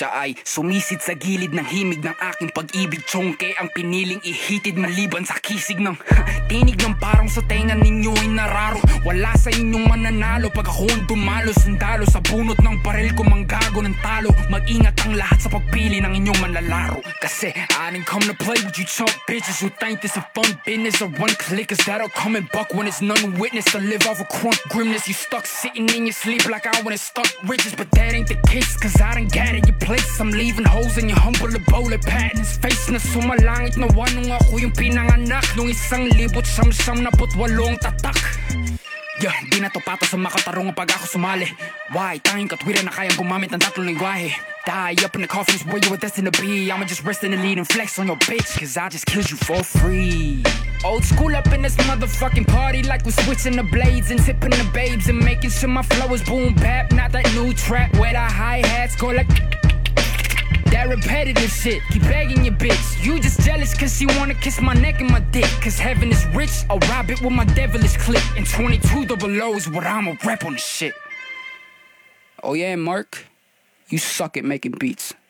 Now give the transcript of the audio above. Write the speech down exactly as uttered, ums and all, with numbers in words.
Siya ay sumisid sa gilid ng himig ng aking pag-ibig. Tsongke ang piniling ihitid maliban sa kisig ng tinig ng parang sa tenga ninyo ay nararo. Wala sa inyong mananalo pag ako ang dumalo. Sundalo sa bunot ng baril ko manggago ng talo. Mag-ingat ang lahat sa pagpili ng inyong manlalaro. Kasi I didn't come to play with you chump bitches who think this a fun business or one clickers that'll come and buck when it's none witness. To live off a crunk grimness, you stuck sitting in your sleep like I wanna stuck riches. But that ain't the case, cause I done got at your place. I'm leaving holes in your humble abode. Patents face na sumalangit na wanong ako yung pinanganak nung isang libot siyam-siyam na putwalong tatak. Yeah, di na to pato sa makatarong pag ako sumali. Why? Tanging katwiran na kayang gumamit ng tatlong lingwahe. Die up in the coffin is where you were destined to be. I'ma just rest in the lead and flex on your bitch, cause I just killed you for free. Old school up in this motherfucking party, like we're switching the blades and tipping the babes and making sure my flow is boom bap. Not that new trap where the hi-hats go like that repetitive shit. Keep begging your bitch, you just jealous cause she wanna kiss my neck and my dick. Cause heaven is rich, I'll rob it with my devilish clip. And twenty-two double O is what I'ma rep on the shit. Oh yeah, Mark, you suck at making beats.